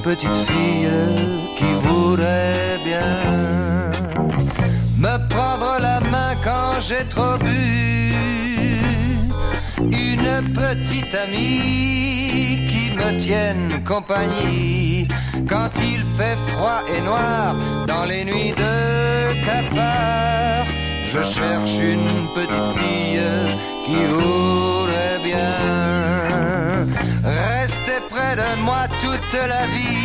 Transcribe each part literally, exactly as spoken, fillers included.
petite fille qui voudrait bien me prendre la main quand j'ai trop bu, une petite amie qui me tienne compagnie quand il fait froid et noir dans les nuits de cafard. Je cherche une petite fille qui voudrait bien rester près de moi toute la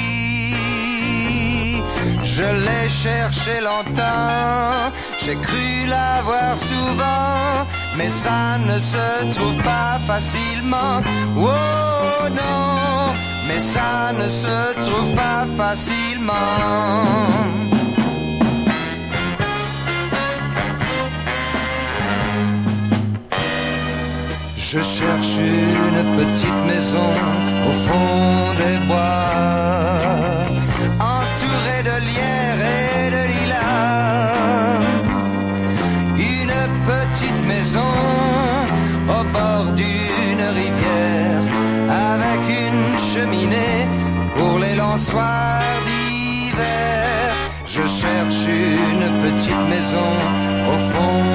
vie. Je l'ai cherché longtemps, j'ai cru la voir souvent, mais ça ne se trouve pas facilement. Oh non, mais ça ne se trouve pas facilement. Je cherche une petite maison au fond des bois, entourée de lierre et de lilas. Une petite maison au bord d'une rivière, avec une cheminée pour les longs soirs d'hiver. Je cherche une petite maison au fond